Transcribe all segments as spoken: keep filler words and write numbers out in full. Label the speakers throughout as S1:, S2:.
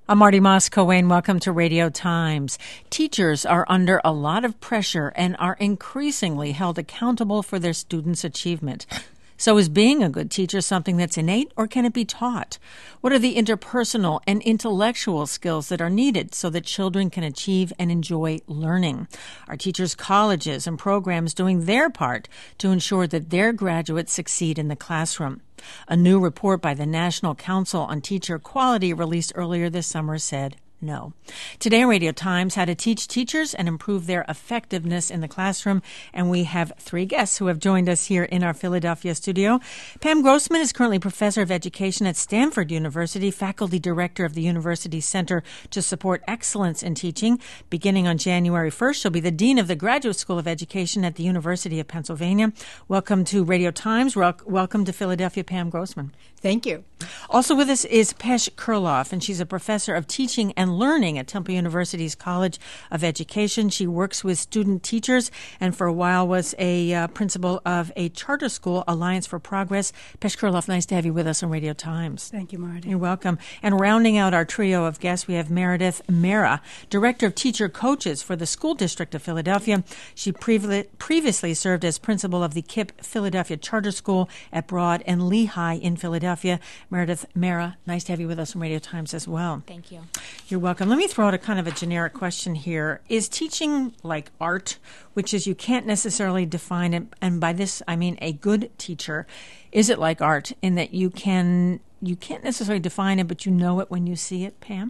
S1: I'm Marty Moss-Coane. Welcome to Radio Times. Teachers are under a lot of pressure and are increasingly held accountable for their students' achievement. So is being a good teacher something that's innate, or can it be taught? What are the interpersonal and intellectual skills that are needed so that children can achieve and enjoy learning? Are teachers, colleges, and programs doing their part to ensure that their graduates succeed in the classroom? A new report by the National Council on Teacher Quality released earlier this summer said no. Today on Radio Times, how to teach teachers and improve their effectiveness in the classroom. And we have three guests who have joined us here in our Philadelphia studio. Pam Grossman is currently professor of education at Stanford University, faculty director of the University Center to Support Excellence in Teaching. Beginning on January first, she'll be the dean of the Graduate School of Education at the University of Pennsylvania. Welcome to Radio Times. Wel- welcome to Philadelphia, Pam Grossman.
S2: Thank you.
S1: Also with us is Pesh Kurloff, and she's a professor of teaching and learning at Temple University's College of Education. She works with student teachers and for a while was a uh, principal of a charter school, Alliance for Progress. Pesh Kurloff, nice to have you with us on Radio Times.
S2: Thank you, Marty.
S1: You're welcome. And rounding out our trio of guests, we have Meredith Mehra, Director of Teacher Coaches for the School District of Philadelphia. She previ- previously served as principal of the K I P Philadelphia Charter School at Broad and Lehigh in Philadelphia. Meredith Mehra, nice to have you with us on Radio Times as well.
S3: Thank you.
S1: You're welcome. Let me throw out a kind of a generic question here. Is teaching like art, which is you can't necessarily define it, and by this I mean a good teacher, is it like art in that you can you can't necessarily define it, but you know it when you see it, Pam?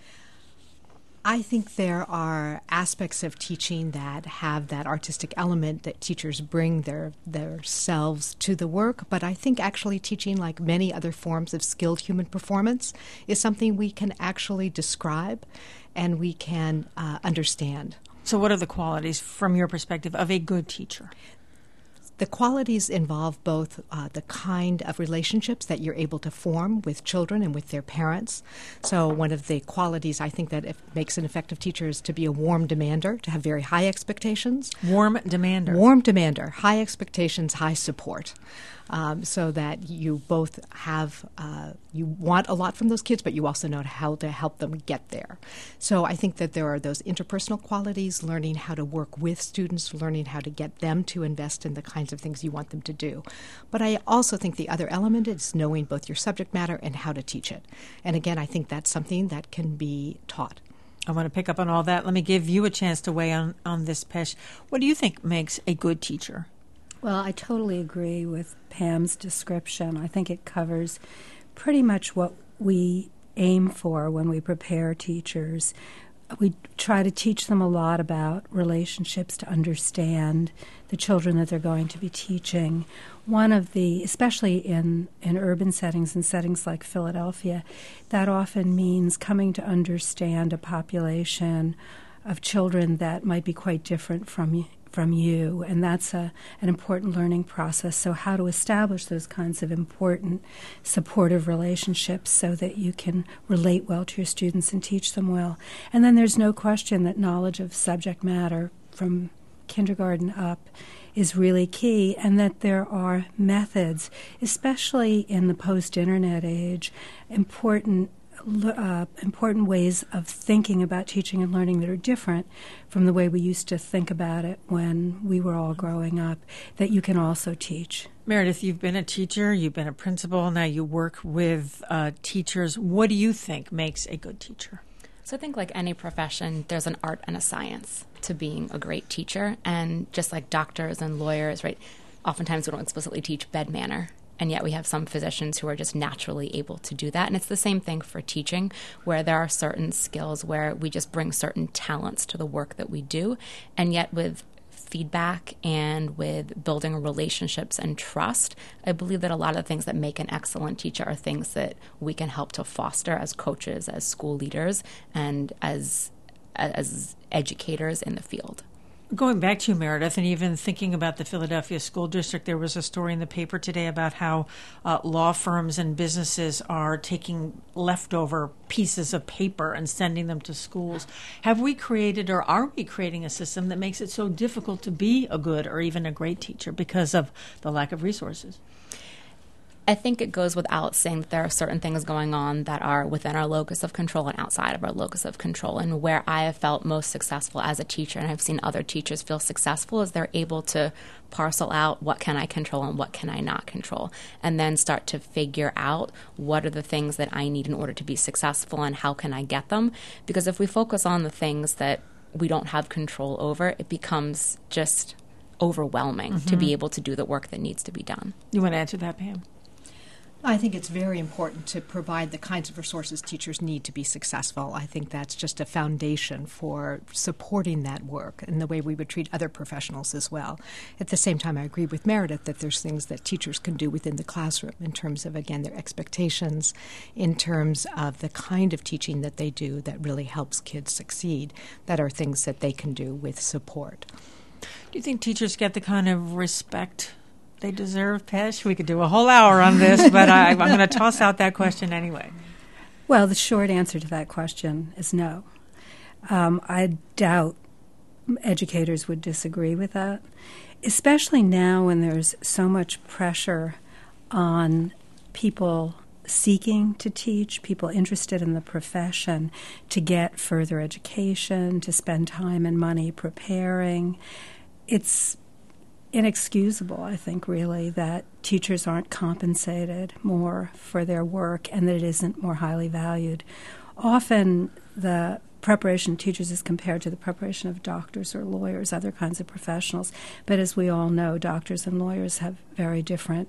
S2: I think there are aspects of teaching that have that artistic element that teachers bring their their selves to the work, but I think actually teaching, like many other forms of skilled human performance, is something we can actually describe and we can uh, understand.
S1: So what are the qualities, from your perspective, of a good teacher?
S2: The qualities involve both uh, the kind of relationships that you're able to form with children and with their parents. So one of the qualities I think that makes an effective teacher is to be a warm demander, to have very high expectations.
S1: Warm demander.
S2: Warm demander, high expectations, high support. Um, so that you both have, uh, you want a lot from those kids, but you also know how to help them get there. So I think that there are those interpersonal qualities, learning how to work with students, learning how to get them to invest in the kinds of things you want them to do. But I also think the other element is knowing both your subject matter and how to teach it. And again, I think that's something that can be taught.
S1: I want to pick up on all that. Let me give you a chance to weigh on, on this, Pesh. What do you think makes a good teacher?
S4: Well, I totally agree with Pam's description. I think it covers pretty much what we aim for when we prepare teachers. We try to teach them a lot about relationships to understand the children that they're going to be teaching. One of the, especially in, in urban settings and settings like Philadelphia, that often means coming to understand a population of children that might be quite different from you. from you, and that's a, an important learning process. So how to establish those kinds of important supportive relationships so that you can relate well to your students and teach them well. And then there's no question that knowledge of subject matter from kindergarten up is really key, and that there are methods, especially in the post-internet age, important Uh, important ways of thinking about teaching and learning that are different from the way we used to think about it when we were all growing up, that you can also teach.
S1: Meredith, you've been a teacher, you've been a principal, now you work with uh, teachers. What do you think makes a good teacher?
S3: So I think like any profession, there's an art and a science to being a great teacher. And just like doctors and lawyers, right, oftentimes we don't explicitly teach bed manner. And yet we have some physicians who are just naturally able to do that. And it's the same thing for teaching, where there are certain skills where we just bring certain talents to the work that we do. And yet with feedback and with building relationships and trust, I believe that a lot of the things that make an excellent teacher are things that we can help to foster as coaches, as school leaders, and as as educators in the field.
S1: Going back to you, Meredith, and even thinking about the Philadelphia School District, there was a story in the paper today about how uh, law firms and businesses are taking leftover pieces of paper and sending them to schools. Have we created, or are we creating, a system that makes it so difficult to be a good or even a great teacher because of the lack of resources?
S3: I think it goes without saying that there are certain things going on that are within our locus of control and outside of our locus of control. And where I have felt most successful as a teacher, and I've seen other teachers feel successful, is they're able to parcel out what can I control and what can I not control, and then start to figure out what are the things that I need in order to be successful and how can I get them. Because if we focus on the things that we don't have control over, it becomes just overwhelming mm-hmm. to be able to do the work that needs to be done.
S1: You want to answer that, Pam?
S2: I think it's very important to provide the kinds of resources teachers need to be successful. I think that's just a foundation for supporting that work and the way we would treat other professionals as well. At the same time, I agree with Meredith that there's things that teachers can do within the classroom in terms of, again, their expectations, in terms of the kind of teaching that they do that really helps kids succeed, that are things that they can do with support.
S1: Do you think teachers get the kind of respect they deserve, Pesh? We could do a whole hour on this, but I, I'm going to toss out that question anyway.
S4: Well, the short answer to that question is no. Um, I doubt educators would disagree with that, especially now when there's so much pressure on people seeking to teach, people interested in the profession, to get further education, to spend time and money preparing. It's inexcusable, I think, really, that teachers aren't compensated more for their work and that it isn't more highly valued. Often the preparation of teachers is compared to the preparation of doctors or lawyers, other kinds of professionals. But as we all know, doctors and lawyers have very different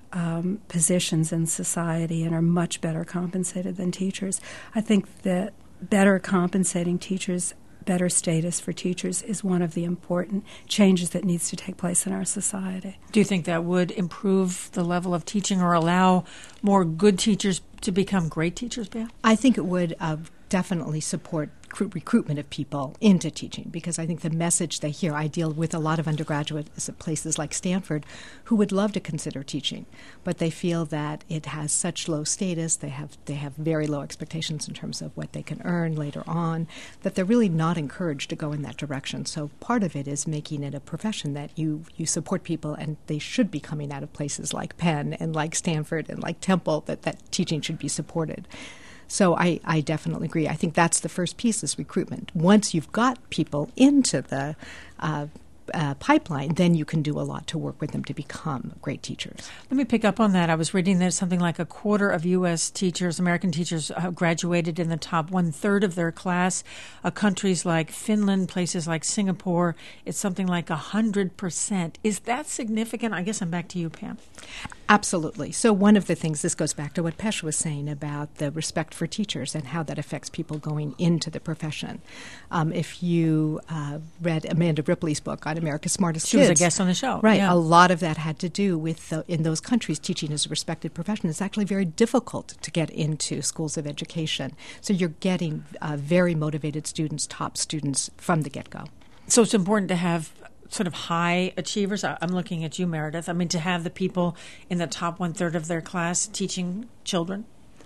S4: um, positions in society and are much better compensated than teachers. I think that better compensating teachers, better status for teachers, is one of the important changes that needs to take place in our society.
S1: Do you think that would improve the level of teaching or allow more good teachers to become great teachers, Beth?
S2: I think it would uh, definitely support recruitment of people into teaching, because I think the message they hear, I deal with a lot of undergraduates at places like Stanford who would love to consider teaching, but they feel that it has such low status, they have they have very low expectations in terms of what they can earn later on, that they're really not encouraged to go in that direction. So part of it is making it a profession that you, you support people, and they should be coming out of places like Penn and like Stanford and like Temple, that, that teaching should be supported. So I, I definitely agree. I think that's the first piece, is recruitment. Once you've got people into the uh, uh, pipeline, then you can do a lot to work with them to become great teachers.
S1: Let me pick up on that. I was reading that something like a quarter of U S teachers, American teachers, uh, graduated in the top one-third of their class. Uh, countries like Finland, places like Singapore, it's something like one hundred percent. Is that significant? I guess I'm back to you, Pam.
S2: Absolutely. So one of the things, this goes back to what Pesh was saying about the respect for teachers and how that affects people going into the profession. Um, if you uh, read Amanda Ripley's book on America's Smartest
S1: she
S2: Kids.
S1: She was a guest on the show.
S2: Right.
S1: Yeah.
S2: A lot of that had to do with, the, in those countries, teaching is a respected profession. It's actually very difficult to get into schools of education. So you're getting uh, very motivated students, top students from the get-go.
S1: So it's important to have sort of high achievers. I'm looking at you, Meredith. I mean, to have the people in the top one-third of their class teaching children?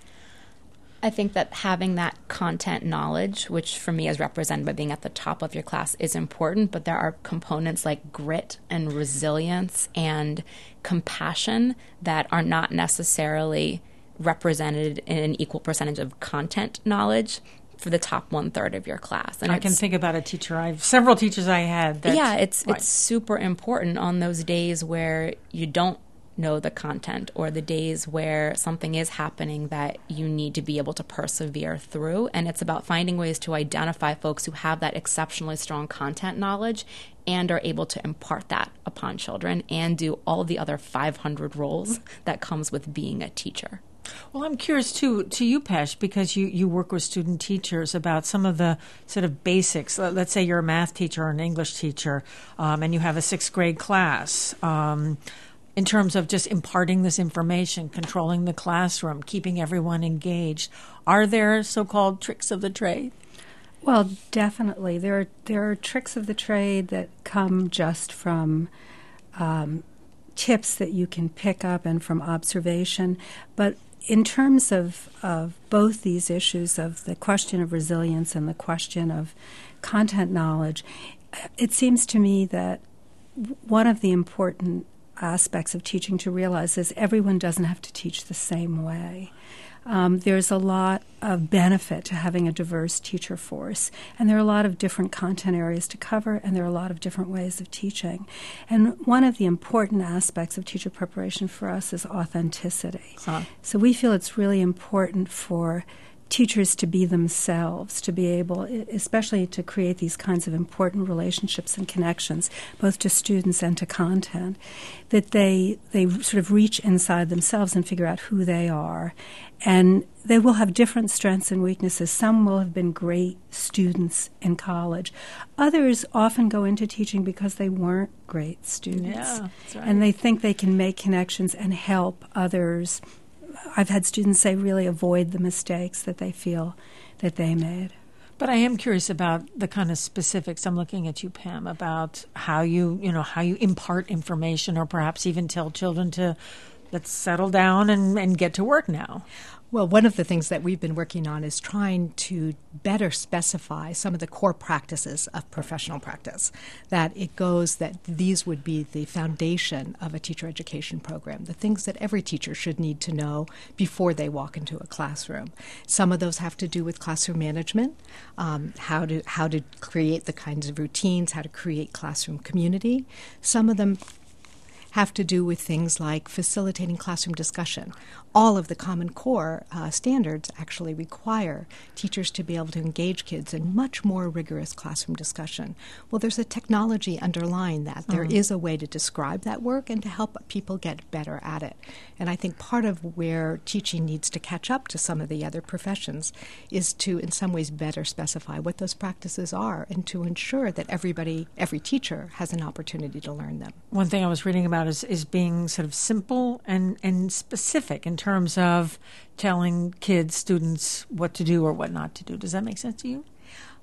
S3: I think that having that content knowledge, which for me is represented by being at the top of your class, is important, but there are components like grit and resilience and compassion that are not necessarily represented in an equal percentage of content knowledge for the top one-third of your class.
S1: And I can think about a teacher. I have several teachers I had. That,
S3: yeah, it's
S1: right.
S3: it's super important on those days where you don't know the content, or the days where something is happening that you need to be able to persevere through. And it's about finding ways to identify folks who have that exceptionally strong content knowledge and are able to impart that upon children and do all the other five hundred roles that comes with being a teacher.
S1: Well, I'm curious, too, to you, Pesh, because you, you work with student teachers about some of the sort of basics. Let's say you're a math teacher or an English teacher, um, and you have a sixth grade class. Um, in terms of just imparting this information, controlling the classroom, keeping everyone engaged, are there so-called tricks of the trade?
S4: Well, definitely. There are, there are tricks of the trade that come just from um, tips that you can pick up and from observation. But in terms of, of both these issues, of the question of resilience and the question of content knowledge, it seems to me that one of the important aspects of teaching to realize is everyone doesn't have to teach the same way. Um, there's a lot of benefit to having a diverse teacher force, and there are a lot of different content areas to cover, and there are a lot of different ways of teaching. And one of the important aspects of teacher preparation for us is authenticity. Huh. So we feel it's really important for teachers to be themselves, to be able, especially to create these kinds of important relationships and connections, both to students and to content, that they they sort of reach inside themselves and figure out who they are. And they will have different strengths and weaknesses. Some will have been great students in college. Others often go into teaching because they weren't great students.
S1: Yeah, that's right.
S4: And they think they can make connections and help others. I've had students say really avoid the mistakes that they feel that they made.
S1: But I am curious about the kind of specifics. I'm looking at you, Pam, about how you, you know, how you impart information, or perhaps even tell children to let's settle down and, and get to work now.
S2: Well, one of the things that we've been working on is trying to better specify some of the core practices of professional practice. That it goes that these would be the foundation of a teacher education program, the things that every teacher should need to know before they walk into a classroom. Some of those have to do with classroom management, um, how to how to create the kinds of routines, how to create classroom community. Some of them have to do with things like facilitating classroom discussion. All of the Common Core uh, standards actually require teachers to be able to engage kids in much more rigorous classroom discussion. Well, there's a technology underlying that. There mm-hmm. is a way to describe that work and to help people get better at it. And I think part of where teaching needs to catch up to some of the other professions is to, in some ways, better specify what those practices are and to ensure that everybody, every teacher, has an opportunity to learn them.
S1: One thing I was reading about is, is being sort of simple and, and specific in terms of telling kids, students, what to do or what not to do. Does that make sense to you?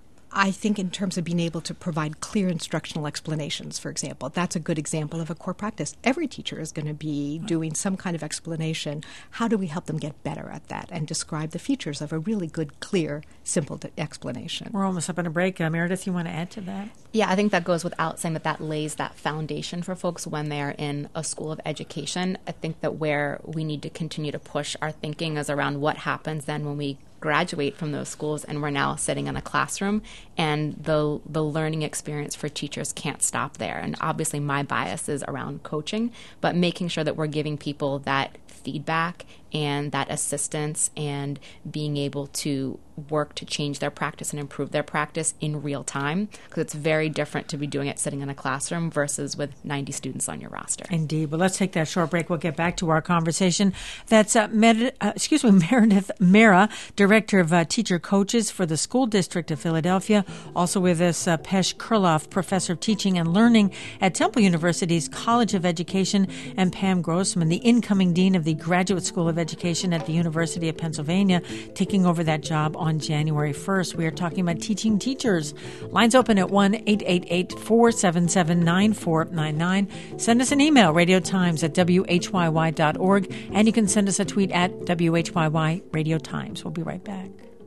S2: I think in terms of being able to provide clear instructional explanations, for example, that's a good example of a core practice. Every teacher is going to be doing some kind of explanation. How do we help them get better at that and describe the features of a really good, clear, simple t- explanation?
S1: We're almost up on a break. Uh, Meredith, you want to add to that?
S3: Yeah, I think that goes without saying that that lays that foundation for folks when they're in a school of education. I think that where we need to continue to push our thinking is around what happens then when we graduate from those schools and we're now sitting in a classroom, and the the learning experience for teachers can't stop there. And obviously my bias is around coaching, but making sure that we're giving people that feedback and that assistance and being able to work to change their practice and improve their practice in real time, because it's very different to be doing it sitting in a classroom versus with ninety students on your roster.
S1: Indeed. Well, let's take that short break. We'll get back to our conversation. That's uh, Med- uh, excuse me, Meredith Mehra, Director of uh, Teacher Coaches for the School District of Philadelphia. Also with us, uh, Pesh Kurloff, Professor of Teaching and Learning at Temple University's College of Education, and Pam Grossman, the incoming Dean of the Graduate School of Education at the University of Pennsylvania, taking over that job on January first. We are talking about teaching teachers. Lines open at one eight eight eight, four seven seven, nine four nine nine. Send us an email, radiotimes at w h y y dot org, and you can send us a tweet at W H Y Y Radio Times. We'll be right back.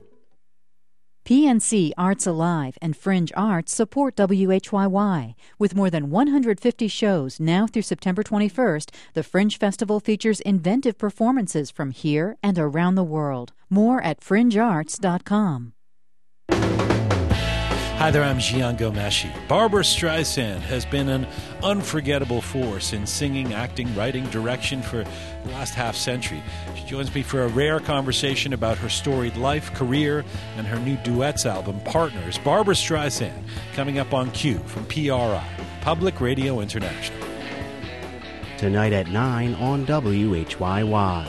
S5: P N C Arts Alive and Fringe Arts support W H Y Y. With more than one hundred fifty shows now through September twenty-first, the Fringe Festival features inventive performances from here and around the world. More at fringe arts dot com.
S6: Hi there, I'm Jian Ghomeshi. Barbra Streisand has been an unforgettable force in singing, acting, writing, direction for the last half century. She joins me for a rare conversation about her storied life, career, and her new duets album, Partners. Barbra Streisand, coming up on Q from P R I, Public Radio International.
S7: Tonight at nine on W H Y Y.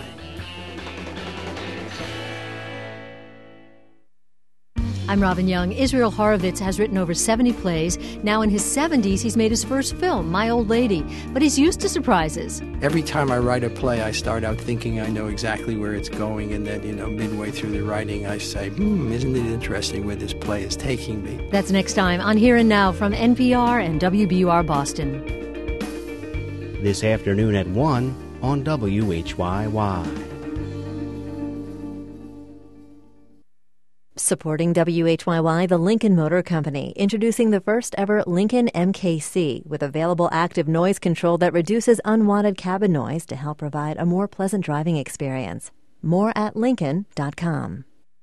S8: I'm Robin Young. Israel Horovitz has written over seventy plays. Now in his seventies, he's made his first film, My Old Lady. But he's used to surprises.
S9: Every time I write a play, I start out thinking I know exactly where it's going, and then, you know, midway through the writing, I say, hmm, isn't it interesting where this play is taking me?
S8: That's next time on Here and Now from N P R and W B U R Boston.
S7: This afternoon at one on W H Y Y.
S10: Supporting W H Y Y, the Lincoln Motor Company, introducing the first ever Lincoln M K C with available active noise control that reduces unwanted cabin noise to help provide a more pleasant driving experience. More at lincoln dot com.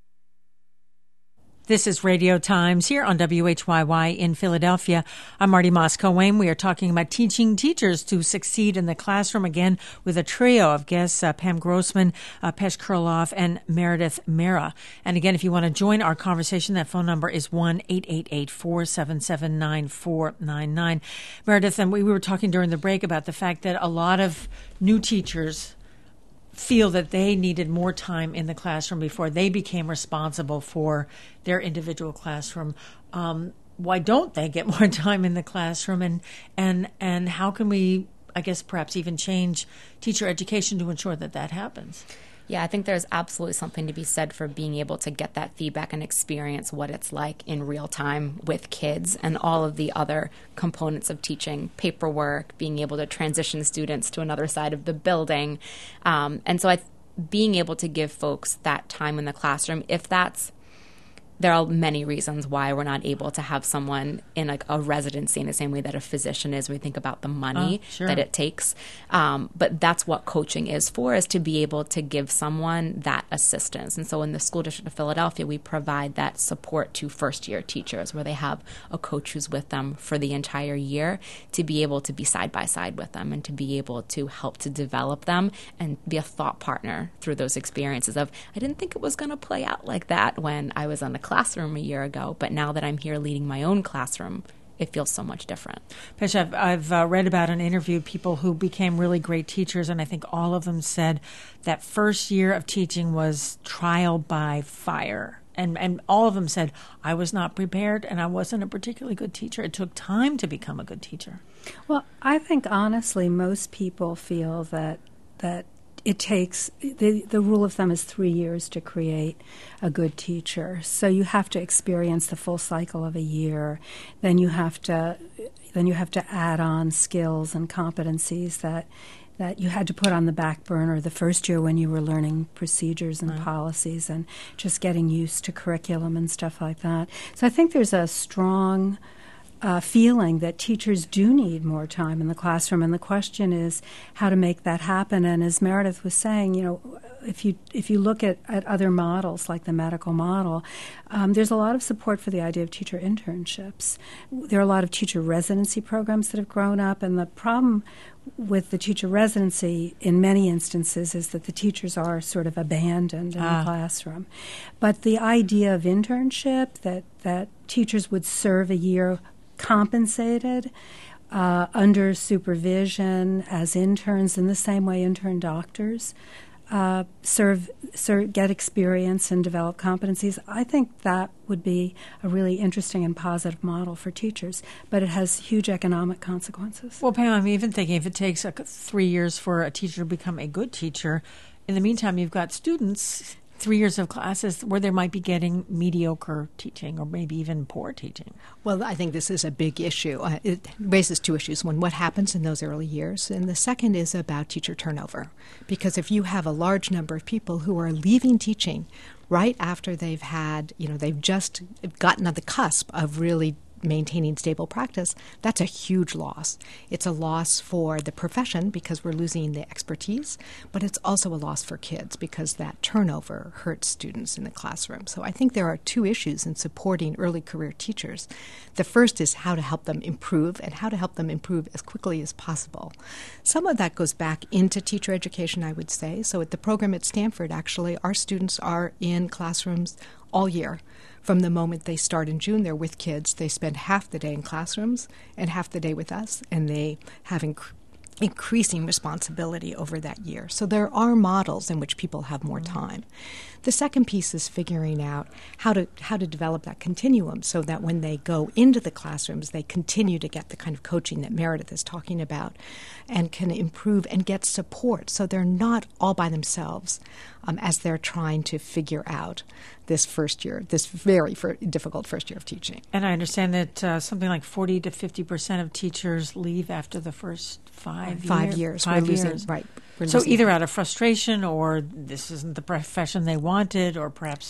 S1: This is Radio Times here on W H Y Y in Philadelphia. I'm Marty Moscow-Wayne. We are talking about teaching teachers to succeed in the classroom again with a trio of guests, uh, Pam Grossman, uh, Pesh Kurloff, and Meredith Mehra. And again, if you want to join our conversation, that phone number is one eight eight eight, four seven seven, nine four nine nine. Meredith, and we, we were talking during the break about the fact that a lot of new teachers feel that they needed more time in the classroom before they became responsible for their individual classroom. Um, why don't they get more time in the classroom, and and and how can we, I guess, perhaps even change teacher education to ensure that that happens?
S3: Yeah, I think there's absolutely something to be said for being able to get that feedback and experience what it's like in real time with kids and all of the other components of teaching, paperwork, being able to transition students to another side of the building. Um, and so I, being able to give folks that time in the classroom, if that's there are many reasons why we're not able to have someone in like a residency in the same way that a physician is. We think about the money
S1: oh, sure.
S3: that it takes. Um, but that's what coaching is for, is to be able to give someone that assistance. And so in the School District of Philadelphia, we provide that support to first-year teachers where they have a coach who's with them for the entire year to be able to be side-by-side with them and to be able to help to develop them and be a thought partner through those experiences of, I didn't think it was going to play out like that when I was on the classroom a year ago, but now that I'm here leading my own classroom, it feels so much different.
S1: Pesh, I've, I've uh, read about and interviewed people who became really great teachers, and I think all of them said that first year of teaching was trial by fire. And and all of them said, I was not prepared and I wasn't a particularly good teacher. It took time to become a good teacher.
S4: Well, I think honestly most people feel that that it takes, the, the rule of thumb is three years to create a good teacher. So you have to experience the full cycle of a year. Then you have to, then you have to add on skills and competencies that that you had to put on the back burner the first year when you were learning procedures and right. policies and just getting used to curriculum and stuff like that. So I think there's a strong Uh, feeling that teachers do need more time in the classroom, and the question is how to make that happen. And as Meredith was saying, you know, if you if you look at, at other models like the medical model, um, there's a lot of support for the idea of teacher internships. There are a lot of teacher residency programs that have grown up, and the problem with the teacher residency in many instances is that the teachers are sort of abandoned in ah. the classroom. But the idea of internship, that, that teachers would serve a year compensated uh, under supervision as interns in the same way intern doctors uh, serve, serve, get experience and develop competencies. I think that would be a really interesting and positive model for teachers, but it has huge economic consequences.
S1: Well, Pam, I'm even thinking if it takes like three years for a teacher to become a good teacher, in the meantime, you've got students, three years of classes where they might be getting mediocre teaching or maybe even poor teaching.
S2: Well, I think this is a big issue. Uh, it raises two issues. One, what happens in those early years? And the second is about teacher turnover. Because if you have a large number of people who are leaving teaching right after they've had, you know, they've just gotten on the cusp of really maintaining stable practice, that's a huge loss. It's a loss for the profession because we're losing the expertise, but it's also a loss for kids because that turnover hurts students in the classroom. So I think there are two issues in supporting early career teachers. The first is how to help them improve and how to help them improve as quickly as possible. Some of that goes back into teacher education, I would say. So at the program at Stanford, actually, our students are in classrooms all year. From the moment they start in June, they're with kids. They spend half the day in classrooms and half the day with us, and they have inc- increasing responsibility over that year. So there are models in which people have more time. The second piece is figuring out how to how to develop that continuum so that when they go into the classrooms, they continue to get the kind of coaching that Meredith is talking about and can improve and get support so they're not all by themselves um, as they're trying to figure out this first year, this very fir- difficult first year of teaching.
S1: And I understand that uh, something like forty to fifty percent of teachers leave after the first five,
S2: five
S1: year,
S2: years.
S1: Five
S2: we're losing,
S1: years.
S2: Right. We're
S1: so
S2: losing
S1: either out of frustration or this isn't the profession they wanted or perhaps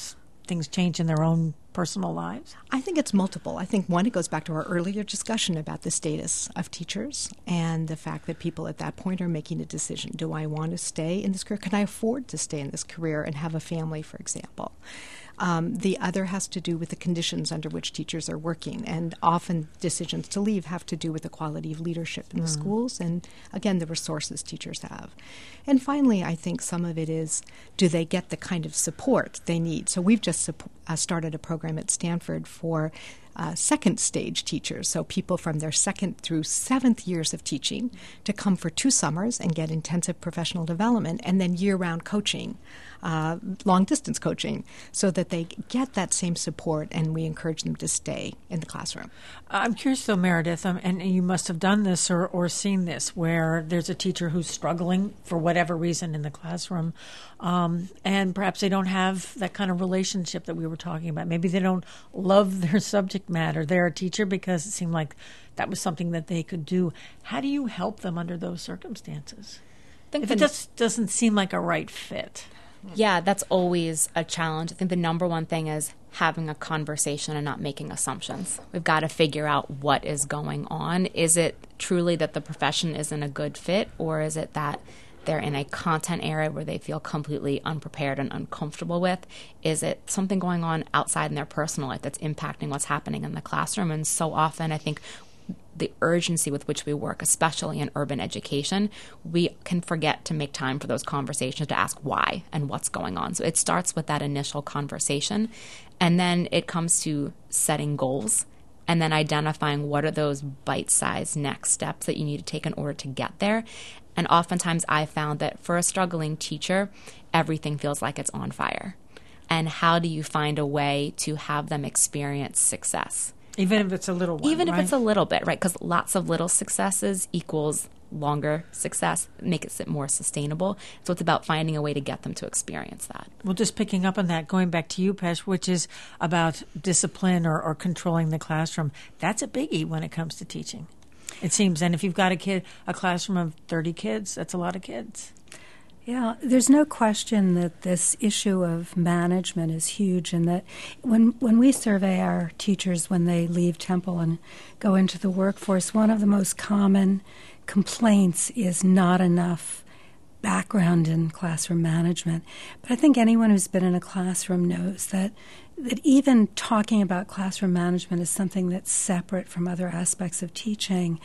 S1: things change in their own personal lives?
S2: I think it's multiple. I think, one, it goes back to our earlier discussion about the status of teachers and the fact that people at that point are making a decision. Do I want to stay in this career? Can I afford to stay in this career and have a family, for example? Um, the other has to do with the conditions under which teachers are working, and often decisions to leave have to do with the quality of leadership in mm. the schools and, again, the resources teachers have. And finally, I think some of it is, do they get the kind of support they need? So we've just supp- uh, started a program at Stanford for Uh, second stage teachers, so people from their second through seventh years of teaching, to come for two summers and get intensive professional development and then year-round coaching, uh, long-distance coaching, so that they get that same support, and we encourage them to stay in the classroom.
S1: I'm curious, though, Meredith, um, and you must have done this or, or seen this, where there's a teacher who's struggling for whatever reason in the classroom, um, and perhaps they don't have that kind of relationship that we were talking about. Maybe they don't love their subject matter. They're a teacher because it seemed like that was something that they could do. How do you help them under those circumstances? I think if it just doesn't seem like a right fit.
S3: Yeah, that's always a challenge. I think the number one thing is having a conversation and not making assumptions. We've got to figure out what is going on. Is it truly that the profession isn't a good fit, or is it that they're in a content area where they feel completely unprepared and uncomfortable with? Is it something going on outside in their personal life that's impacting what's happening in the classroom? And so often, I think the urgency with which we work, especially in urban education, we can forget to make time for those conversations to ask why and what's going on. So it starts with that initial conversation, and then it comes to setting goals and then identifying what are those bite-sized next steps that you need to take in order to get there. And oftentimes I found that for a struggling teacher, everything feels like it's on fire. And how do you find a way to have them experience success?
S1: Even if it's a little one,
S3: Even
S1: right?
S3: if it's a little bit, right? Because lots of little successes equals longer success, make it more sustainable. So it's about finding a way to get them to experience that.
S1: Well, just picking up on that, going back to you, Pesh, which is about discipline or, or controlling the classroom. That's a biggie when it comes to teaching, it seems. And if you've got a kid, a classroom of thirty kids, that's a lot of kids.
S4: Yeah, there's no question that this issue of management is huge, and that when when we survey our teachers when they leave Temple and go into the workforce, one of the most common complaints is not enough background in classroom management. But I think anyone who's been in a classroom knows that that even talking about classroom management is something that's separate from other aspects of teaching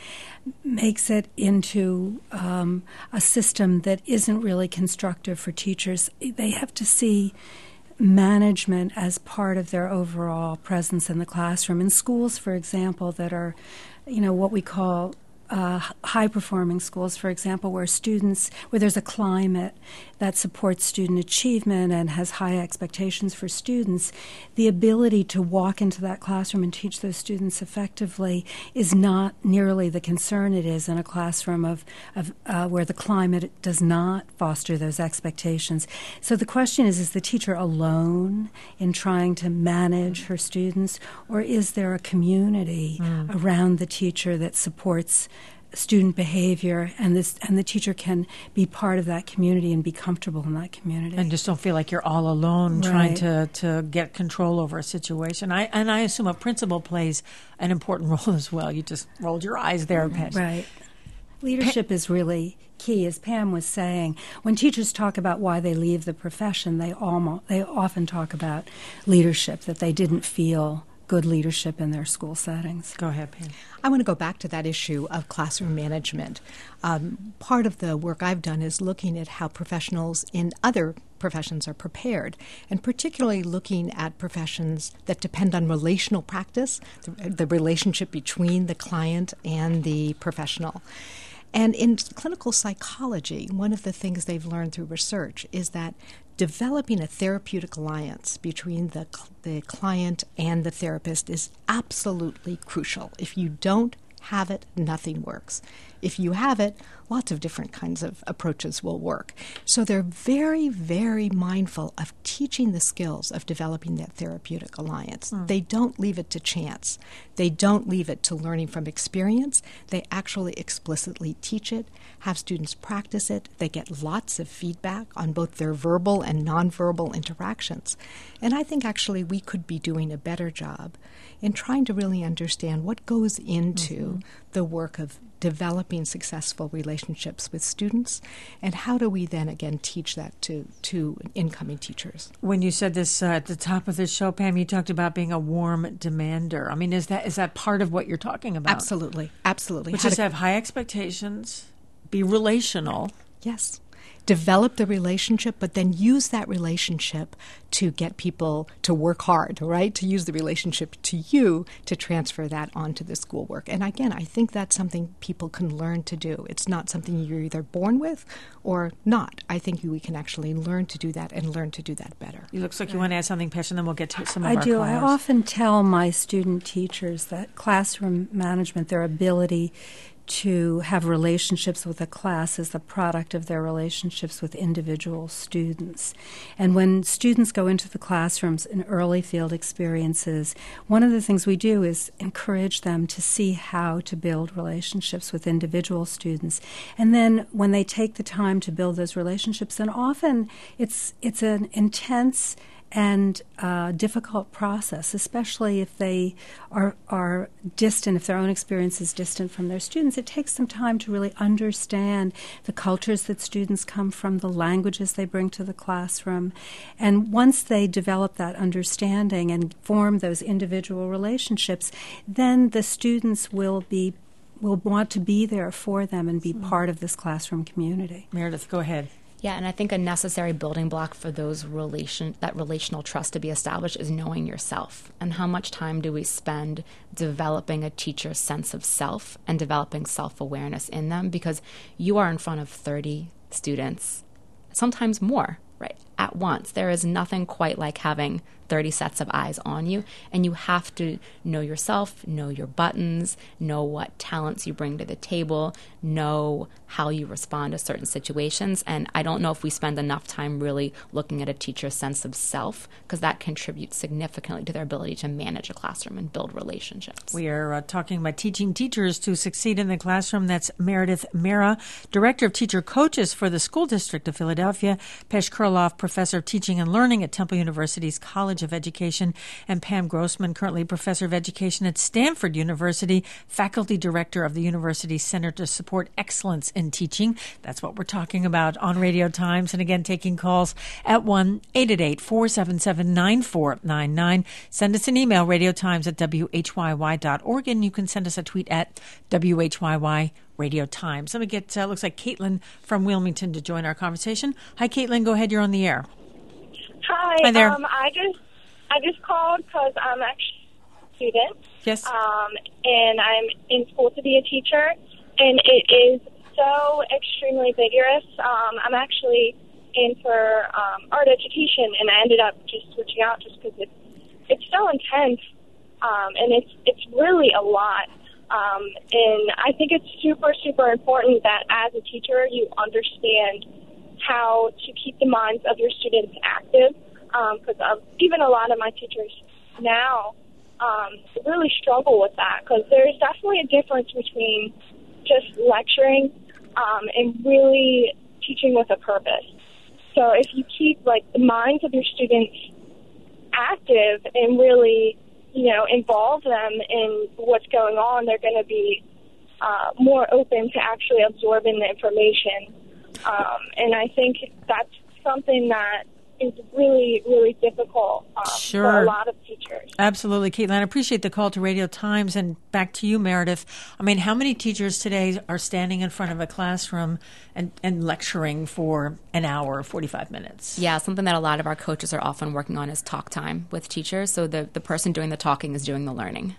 S4: makes it into um, a system that isn't really constructive for teachers. They have to see management as part of their overall presence in the classroom. In schools, for example, that are, you know, what we call Uh, high-performing schools, for example, where students, where there's a climate that supports student achievement and has high expectations for students, the ability to walk into that classroom and teach those students effectively is not nearly the concern it is in a classroom of, of uh, where the climate does not foster those expectations. So the question is, is the teacher alone in trying to manage her students, or is there a community mm. around the teacher that supports student behavior, and this and the teacher can be part of that community and be comfortable in that community,
S1: and just don't feel like you're all alone
S4: right.
S1: trying to, to get control over a situation. I and I assume a principal plays an important role as well. You just rolled your eyes there, Pat.
S4: Right. Leadership pa- is really key, as Pam was saying. When teachers talk about why they leave the profession, they almost they often talk about leadership, that they didn't feel good leadership in their school settings.
S1: Go ahead, Pam.
S2: I want to go back to that issue of classroom management. Um, part of the work I've done is looking at how professionals in other professions are prepared, and particularly looking at professions that depend on relational practice, the, the relationship between the client and the professional. And in clinical psychology, one of the things they've learned through research is that developing a therapeutic alliance between the, the client and the therapist is absolutely crucial. If you don't have it, nothing works. If you have it, lots of different kinds of approaches will work. So they're very, very mindful of teaching the skills of developing that therapeutic alliance. Mm. They don't leave it to chance. They don't leave it to learning from experience. They actually explicitly teach it, have students practice it. They get lots of feedback on both their verbal and nonverbal interactions. And I think actually we could be doing a better job in trying to really understand what goes into mm-hmm. the work of developing successful relationships with students, and how do we then again teach that to, to incoming teachers.
S1: When you said this uh, at the top of the show, Pam, you talked about being a warm demander. I mean, is that is that part of what you're talking about?
S2: Absolutely, absolutely.
S1: Which is to have high expectations, be relational.
S2: Yes. Develop the relationship, but then use that relationship to get people to work hard, right? To use the relationship to you to transfer that onto the schoolwork. And again, I think that's something people can learn to do. It's not something you're either born with or not. I think we can actually learn to do that and learn to do that better.
S1: It looks like you want to add something, Pesh, and then we'll get to some of
S4: I
S1: our
S4: do.
S1: callers.
S4: I often tell my student teachers that classroom management, their ability to have relationships with a class is the product of their relationships with individual students. And when students go into the classrooms in early field experiences, one of the things we do is encourage them to see how to build relationships with individual students. And then when they take the time to build those relationships, then often it's it's an intense and uh, difficult process, especially if they are are distant, if their own experience is distant from their students. It takes some time to really understand the cultures that students come from, the languages they bring to the classroom. And once they develop that understanding and form those individual relationships, then the students will be will want to be there for them and be part of this classroom community.
S1: Meredith, go ahead.
S3: Yeah, and I think a necessary building block for those relation that relational trust to be established is knowing yourself. And how much time do we spend developing a teacher's sense of self and developing self-awareness in them? Because you are in front of thirty students, sometimes more, right, at once. There is nothing quite like having thirty sets of eyes on you, and you have to know yourself, know your buttons, know what talents you bring to the table, know how you respond to certain situations. And I don't know if we spend enough time really looking at a teacher's sense of self, because that contributes significantly to their ability to manage a classroom and build relationships.
S1: We are uh, talking about teaching teachers to succeed in the classroom. That's Meredith Mehra, Director of Teacher Coaches for the School District of Philadelphia, Pesh Kurloff, Professor of Teaching and Learning at Temple University's College of Education, and Pam Grossman, currently Professor of Education at Stanford University, Faculty Director of the university's Center to Support Excellence in Teaching. That's what we're talking about on Radio Times. And again, taking calls at one eight eight eight, four seven seven, nine four nine nine. Send us an email, radiotimes at w h y y dot org, and you can send us a tweet at W H Y Y Radio Times. Let me get, uh, looks like Caitlin from Wilmington to join our conversation. Hi, Caitlin. Go ahead. You're on the air.
S11: Hi.
S1: Hi there.
S11: Um, I just I just called because I'm actually a student.
S1: Yes.
S11: Um, and I'm in school to be a teacher, and it is so extremely vigorous. Um, I'm actually in for um, art education, and I ended up just switching out just because it's it's so intense, um, and it's it's really a lot. Um, and I think it's super super important that as a teacher you understand how to keep the minds of your students active, because um, even a lot of my teachers now um, really struggle with that, because there's definitely a difference between just lecturing um, and really teaching with a purpose. So if you keep like the minds of your students active and really, you know, involve them in what's going on, they're going to be uh, more open to actually absorbing the information. Um, and I think that's something that is really, really difficult um,
S1: sure.
S11: for a lot of teachers.
S1: Absolutely, Caitlin. I appreciate the call to Radio Times. And back to you, Meredith. I mean, how many teachers today are standing in front of a classroom and, and lecturing for an hour, forty-five minutes?
S3: Yeah, something that a lot of our coaches are often working on is talk time with teachers. So the, the person doing the talking is doing the learning.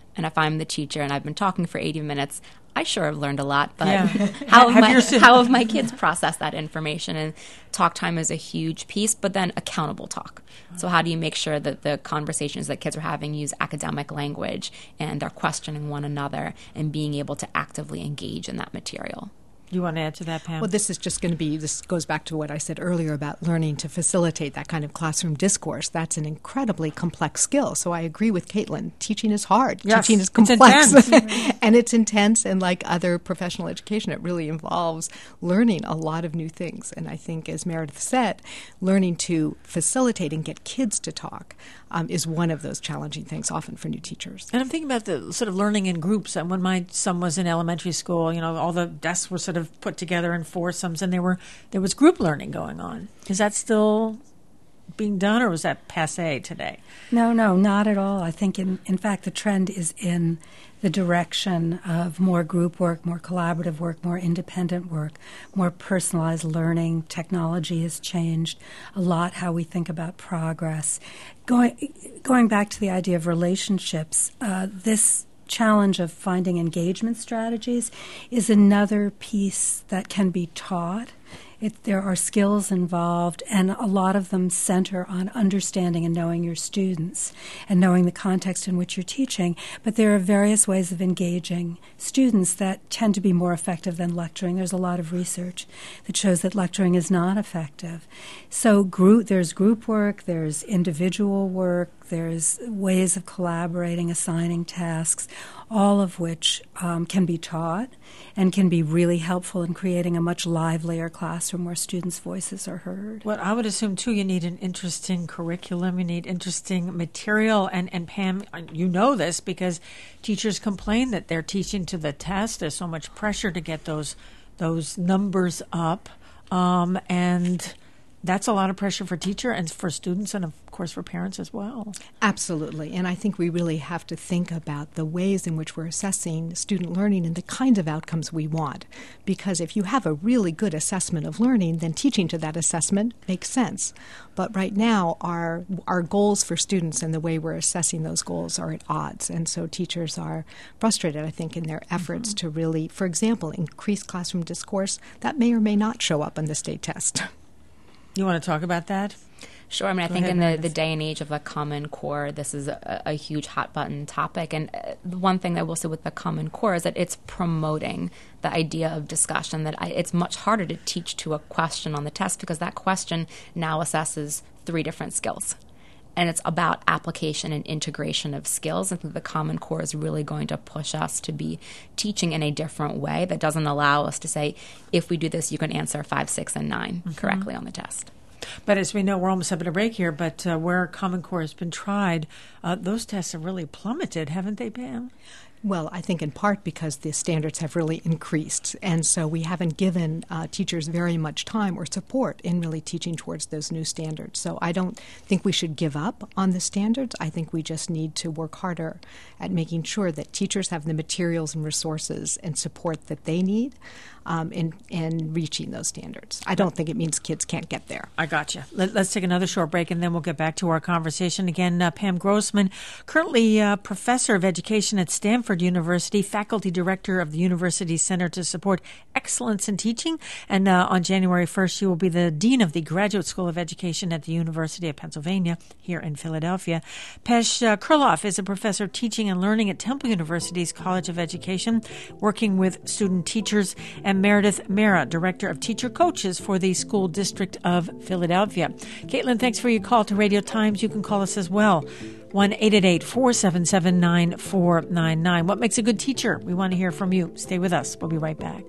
S3: And if I'm the teacher and I've been talking for eighty minutes, I sure have learned a lot, but
S1: Yeah.
S3: how, have
S1: Have
S3: my,
S1: your-
S3: how have my kids processed that information? And talk time is a huge piece, but then accountable talk. So how do you make sure that the conversations that kids are having use academic language and they're questioning one another and being able to actively engage in that material?
S1: You want to add to that, Pam?
S2: Well, this is just going to be, this goes back to what I said earlier about learning to facilitate that kind of classroom discourse. That's an incredibly complex skill. So I agree with Caitlin. Teaching is hard.
S1: Yes,
S2: Teaching is
S1: it's
S2: complex.
S1: intense.
S2: And it's intense. And like other professional education, it really involves learning a lot of new things. And I think, as Meredith said, learning to facilitate and get kids to talk um, is one of those challenging things often for new teachers.
S1: And I'm thinking about the sort of learning in groups. And when my son was in elementary school, you know, all the desks were sort of put together in foursomes, and there were there was group learning going on. Is that still being done, or was that passé today?
S4: No, no, not at all. I think, in, in fact, the trend is in the direction of more group work, more collaborative work, more independent work, more personalized learning. Technology has changed a lot how we think about progress. Going, going back to the idea of relationships, uh, this challenge of finding engagement strategies is another piece that can be taught. It, there are skills involved, and a lot of them center on understanding and knowing your students and knowing the context in which you're teaching. But there are various ways of engaging students that tend to be more effective than lecturing. There's a lot of research that shows that lecturing is not effective. So group, there's group work, there's individual work, there's ways of collaborating, assigning tasks, all of which um, can be taught and can be really helpful in creating a much livelier classroom where students' voices are heard.
S1: Well, I would assume, too, you need an interesting curriculum, you need interesting material. And, and Pam, you know this because teachers complain that they're teaching to the test. There's so much pressure to get those those numbers up. Um, and that's a lot of pressure for teacher and for students and, of course, for parents as well.
S2: Absolutely. And I think we really have to think about the ways in which we're assessing student learning and the kinds of outcomes we want. Because if you have a really good assessment of learning, then teaching to that assessment makes sense. But right now, our our goals for students and the way we're assessing those goals are at odds. And so teachers are frustrated, I think, in their efforts mm-hmm. to really, for example, increase classroom discourse that may or may not show up on the state test.
S1: You want to talk about that?
S3: Sure. I mean, I
S1: Go
S3: think
S1: ahead,
S3: in the,
S1: Meredith.
S3: the day and age of the Common Core, this is a, a huge hot button topic. And uh, the one thing I will say with the Common Core is that it's promoting the idea of discussion, that I, it's much harder to teach to a question on the test because that question now assesses three different skills. And it's about application and integration of skills. I think the Common Core is really going to push us to be teaching in a different way that doesn't allow us to say, if we do this, you can answer five, six, and nine mm-hmm. correctly on the test.
S1: But as we know, we're almost having a break here, but uh, where Common Core has been tried, uh, those tests have really plummeted, haven't they, Pam?
S2: Well, I think in part because the standards have really increased, and so we haven't given uh, teachers very much time or support in really teaching towards those new standards. So I don't think we should give up on the standards. I think we just need to work harder at making sure that teachers have the materials and resources and support that they need um, in, in reaching those standards. I don't think it means kids can't get there.
S1: I got you. Let, let's take another short break, and then we'll get back to our conversation. Again, uh, Pam Grossman, currently uh, professor of education at Stanford University, faculty director of the University Center to Support Excellence in Teaching. And uh, on January first, she will be the dean of the Graduate School of Education at the University of Pennsylvania here in Philadelphia. Pesh uh, Kurloff is a professor of teaching and learning at Temple University's College of Education, working with student teachers, and Meredith Mera, director of teacher coaches for the School District of Philadelphia. Caitlin, thanks for your call to Radio Times. You can call us as well. one eight eight eight, four seven seven, nine four nine nine. What makes a good teacher? We want to hear from you. Stay with us. We'll be right back.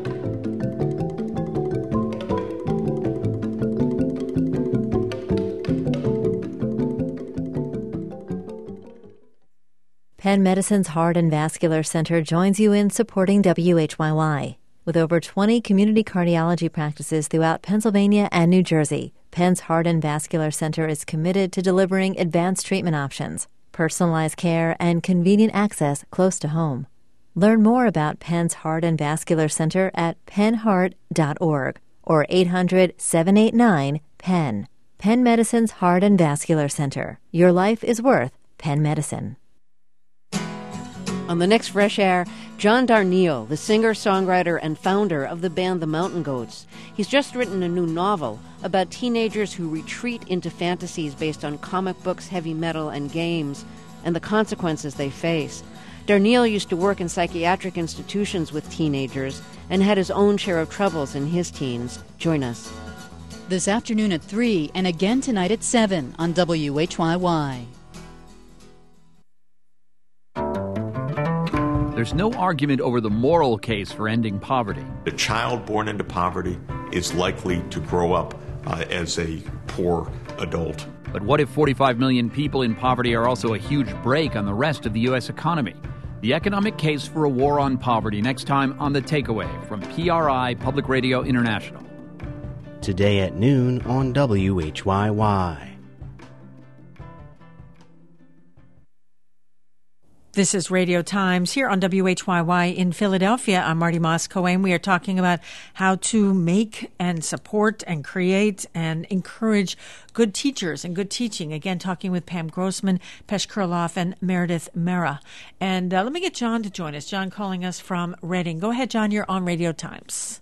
S10: Penn Medicine's Heart and Vascular Center joins you in supporting W H Y Y. With over twenty community cardiology practices throughout Pennsylvania and New Jersey, Penn's Heart and Vascular Center is committed to delivering advanced treatment options, personalized care, and convenient access close to home. Learn more about Penn's Heart and Vascular Center at penn heart dot org or eight hundred, seven eight nine, P E N. Penn Medicine's Heart and Vascular Center. Your life is worth Penn Medicine.
S12: On the next Fresh Air, John Darnielle, the singer, songwriter, and founder of the band The Mountain Goats. He's just written a new novel about teenagers who retreat into fantasies based on comic books, heavy metal, and games, and the consequences they face. Darnielle used to work in psychiatric institutions with teenagers and had his own share of troubles in his teens. Join us.
S5: This afternoon at three and again tonight at seven on W H Y Y.
S13: There's no argument over the moral case for ending poverty.
S14: A child born into poverty is likely to grow up uh, as a poor adult.
S13: But what if forty-five million people in poverty are also a huge brake on the rest of the U S economy? The economic case for a war on poverty next time on The Takeaway from P R I Public Radio International.
S7: Today at noon on W H Y Y.
S1: This is Radio Times here on W H Y Y in Philadelphia. I'm Marty Moss-Cohen. We are talking about how to make and support and create and encourage good teachers and good teaching. Again, talking with Pam Grossman, Pesh Kurloff, and Meredith Mera. And uh, let me get John to join us. John calling us from Reading. Go ahead, John. You're on Radio Times.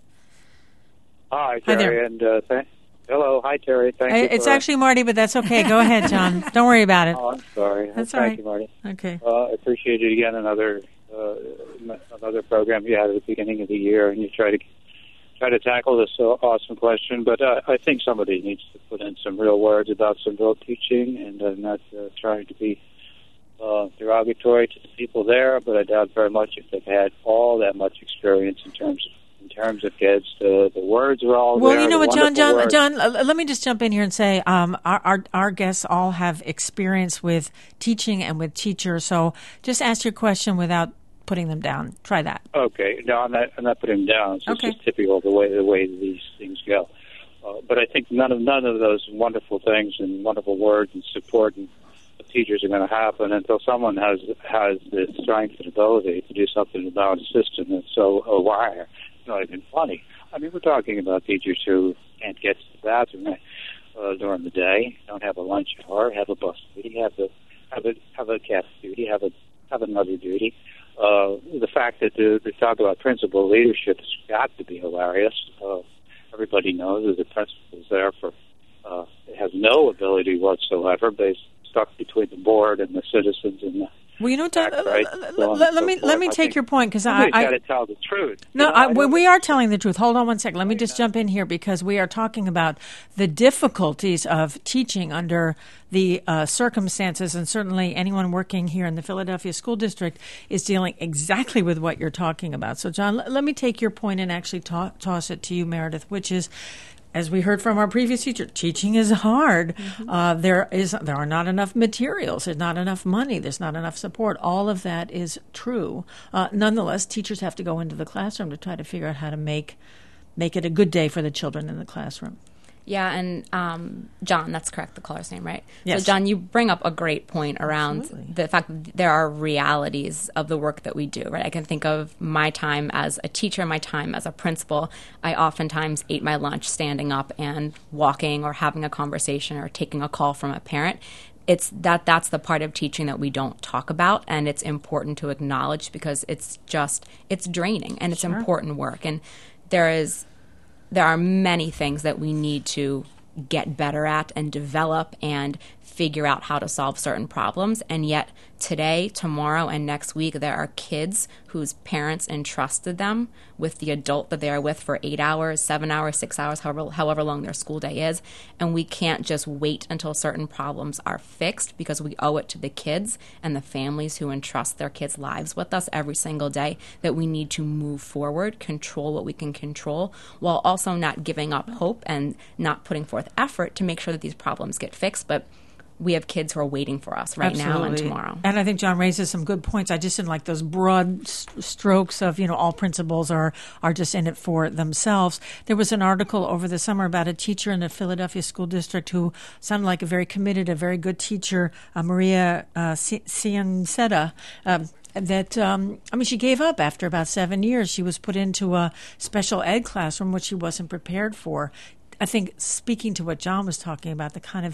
S15: Hi, Terry. Hi there. And uh, th- hello. Hi, Terry. Thank
S1: I,
S15: you.
S1: It's
S15: for,
S1: actually Marty, but that's okay. Go ahead, John. Don't worry about it.
S15: Oh, I'm sorry.
S1: That's
S15: Thank
S1: all right.
S15: you, Marty.
S1: Okay.
S15: Uh, I appreciate it again. Another uh, another program you had at the beginning of the year, and you try to try to tackle this uh, awesome question. But uh, I think somebody needs to put in some real words about some real teaching, and uh, not uh, trying to be uh, derogatory to the people there. But I doubt very much if they've had all that much experience in terms of. In terms of kids, the, the words are all
S1: well,
S15: there.
S1: you know what, John, John,
S15: words.
S1: John, uh, let me just jump in here and say um, our, our our guests all have experience with teaching and with teachers, so just ask your question without putting them down. Try that.
S15: Okay. No, I'm not, I'm not putting them down. It's
S1: okay.
S15: just typical of the way the way these things go. Uh, but I think none of none of those wonderful things and wonderful words and support and teachers are going to happen until someone has has the strength and ability to do something about a system that's so awire. It's not even funny. I mean, we're talking about teachers who can't get to the bathroom uh, during the day, don't have a lunch hour, have a bus duty, have a have a have a caf duty, have a have another duty. Uh, the fact that they, they talk about principal leadership has got to be hilarious. Uh, everybody knows that the principal's there for uh, has no ability whatsoever, based stuck between the board and the citizens and the
S1: Well, you know, John,
S15: uh,
S1: right, let, let, let me let me take your point because I, I
S15: got to tell the truth.
S1: No,
S15: you know,
S1: I,
S15: I
S1: we are telling the truth. Hold on one second. Let me just jump in here because we are talking about the difficulties of teaching under the uh, circumstances, and certainly anyone working here in the Philadelphia School District is dealing exactly with what you're talking about. So, John, let, let me take your point and actually ta- toss it to you, Meredith, which is. As we heard from our previous teacher, teaching is hard. Mm-hmm. Uh, there is there are not enough materials. There's not enough money. There's not enough support. All of that is true. Uh, nonetheless, teachers have to go into the classroom to try to figure out how to make make it a good day for the children in the classroom.
S3: Yeah, and um, John, that's correct, the caller's name, right?
S1: Yes.
S3: So, John, you bring up a great point around
S1: Absolutely.
S3: the fact that there are realities of the work that we do, right? I can think of my time as a teacher, my time as a principal. I oftentimes ate my lunch standing up and walking or having a conversation or taking a call from a parent. It's that that's the part of teaching that we don't talk about, and it's important to acknowledge because it's just, it's draining, and it's
S1: Sure.
S3: important work. And there is... There are many things that we need to get better at and develop and figure out how to solve certain problems. And yet today, tomorrow, and next week, there are kids whose parents entrusted them with the adult that they are with for eight hours, seven hours, six hours, however, however long their school day is. And we can't just wait until certain problems are fixed because we owe it to the kids and the families who entrust their kids' lives with us every single day that we need to move forward, control what we can control, while also not giving up hope and not putting forth effort to make sure that these problems get fixed. But we have kids who are waiting for us right
S1: Absolutely.
S3: now and tomorrow.
S1: And I think John raises some good points. I just didn't like those broad st- strokes of, you know, all principals are, are just in it for themselves. There was an article over the summer about a teacher in the Philadelphia School District who sounded like a very committed, a very good teacher, uh, Maria uh, Ciancetta. Um, that, um, I mean, she gave up after about seven years. She was put into a special ed classroom, which she wasn't prepared for. I think speaking to what John was talking about, the kind of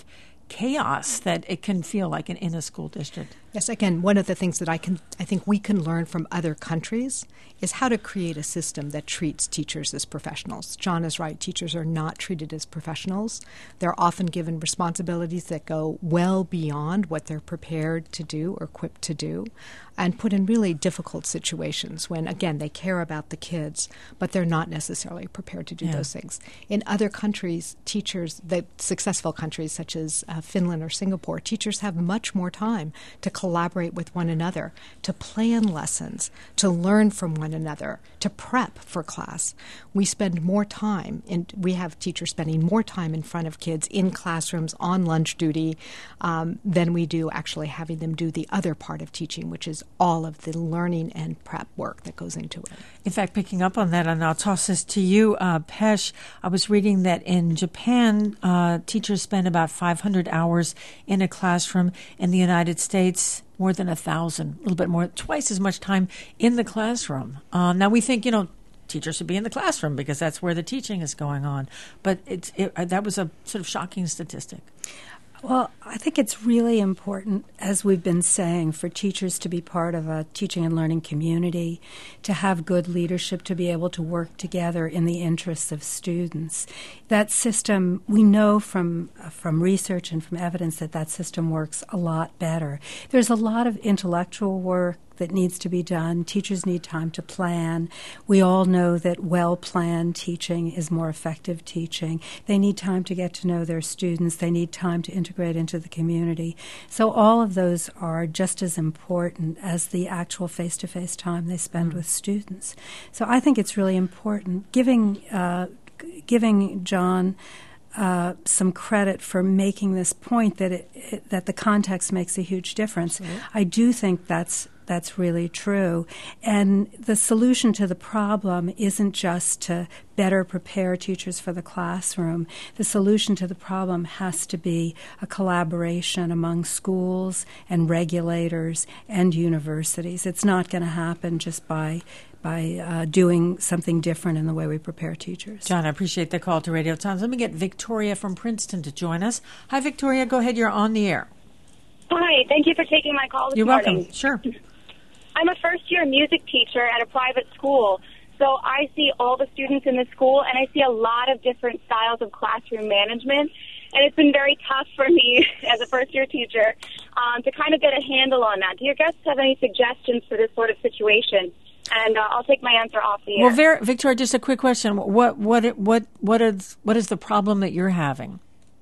S1: chaos that it can feel like in, in a school district.
S2: Yes, again, one of the things that I can, I think we can learn from other countries is how to create a system that treats teachers as professionals. John is right. Teachers are not treated as professionals. They're often given responsibilities that go well beyond what they're prepared to do or equipped to do, and put in really difficult situations when, again, they care about the kids, but they're not necessarily prepared to do
S1: Yeah.
S2: those things. In other countries, teachers, the successful countries such as uh, Finland or Singapore, teachers have much more time to collaborate with one another, to plan lessons, to learn from one another, to prep for class. We spend more time, in, we have teachers spending more time in front of kids in classrooms on lunch duty um, than we do actually having them do the other part of teaching, which is all of the learning and prep work that goes into it.
S1: In fact, picking up on that, and I'll toss this to you, uh, Pesh, I was reading that in Japan, uh, teachers spend about five hundred hours in a classroom. In the United States, more than one thousand, a little bit more, twice as much time in the classroom. Uh, now, we think, you know, teachers should be in the classroom because that's where the teaching is going on. But it's, it, that was a sort of shocking statistic.
S4: Well, I think it's really important, as we've been saying, for teachers to be part of a teaching and learning community, to have good leadership, to be able to work together in the interests of students. That system, we know from uh, from research and from evidence that that system works a lot better. There's a lot of intellectual work that needs to be done. Teachers need time to plan. We all know that well-planned teaching is more effective teaching. They need time to get to know their students. They need time to integrate into the community. So all of those are just as important as the actual face-to-face time they spend with students. So I think it's really important. Giving, uh, giving John Uh, some credit for making this point that it, it, that the context makes a huge difference. Mm-hmm. I do think that's that's really true. And the solution to the problem isn't just to better prepare teachers for the classroom. The solution to the problem has to be a collaboration among schools and regulators and universities. It's not going to happen just by by uh, doing something different in the way we prepare teachers.
S1: John, I appreciate the call to Radio Times. Let me get Victoria from Princeton to join us. Hi, Victoria. Go ahead. You're on the air.
S11: Hi. Thank you for taking my call this
S1: You're
S11: morning.
S1: welcome. Sure.
S11: I'm a first-year music teacher at a private school, so I see all the students in the school, and I see a lot of different styles of classroom management, and it's been very tough for me as a first-year teacher um, to kind of get a handle on that. Do your guests have any suggestions for this sort of situation? And uh, I'll take my answer off the air.
S1: Well, Ver- Victoria, just a quick question. What what what what is what is the problem that you're having?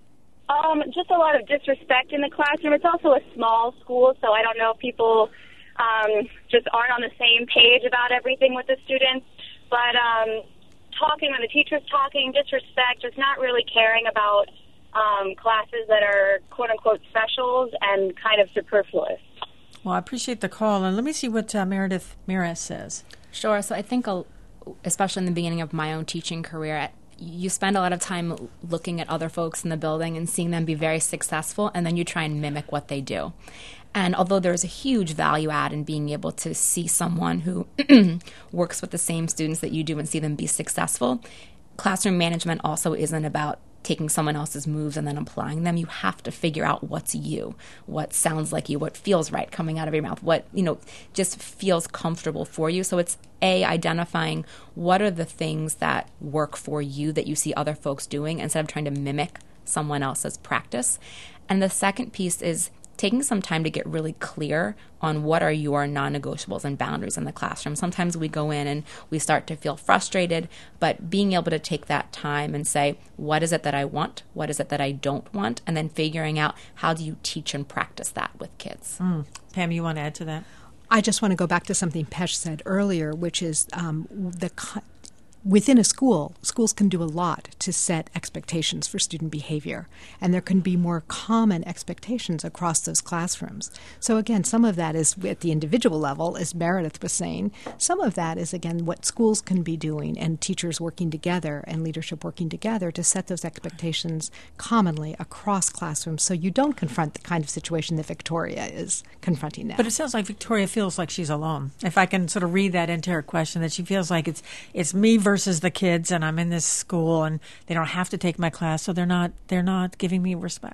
S11: Um, just a lot of disrespect in the classroom. It's also a small school, so I don't know if people um, just aren't on the same page about everything with the students. But um, talking when the teacher's talking, disrespect, just not really caring about um, classes that are quote-unquote specials and kind of superfluous.
S1: Well, I appreciate the call, and let me see what uh, Meredith Miras says.
S3: Sure. So I think, uh, especially in the beginning of my own teaching career, you spend a lot of time looking at other folks in the building and seeing them be very successful, and then you try and mimic what they do. And although there's a huge value add in being able to see someone who works with the same students that you do and see them be successful, classroom management also isn't about taking someone else's moves and then applying them. You have to figure out what's you, what sounds like you, what feels right coming out of your mouth, what, you know, just feels comfortable for you. So it's A, identifying what are the things that work for you that you see other folks doing instead of trying to mimic someone else's practice. And the second piece is taking some time to get really clear on what are your non-negotiables and boundaries in the classroom. Sometimes we go in and we start to feel frustrated, but being able to take that time and say, what is it that I want? What is it that I don't want? And then figuring out how do you teach and practice that with kids.
S1: Mm. Pam, you want to add to that?
S2: I just want to go back to something Pesh said earlier, which is um, the co- within a school, schools can do a lot to set expectations for student behavior, and there can be more common expectations across those classrooms. So again, some of that is at the individual level, as Meredith was saying. Some of that is, again, what schools can be doing and teachers working together and leadership working together to set those expectations commonly across classrooms so you don't confront the kind of situation that Victoria is confronting now.
S1: But it sounds like Victoria feels like she's alone. If I can sort of read that into her question, that she feels like it's it's me versus versus the kids, and I'm in this school, and they don't have to take my class, so they're not they're not giving me respect.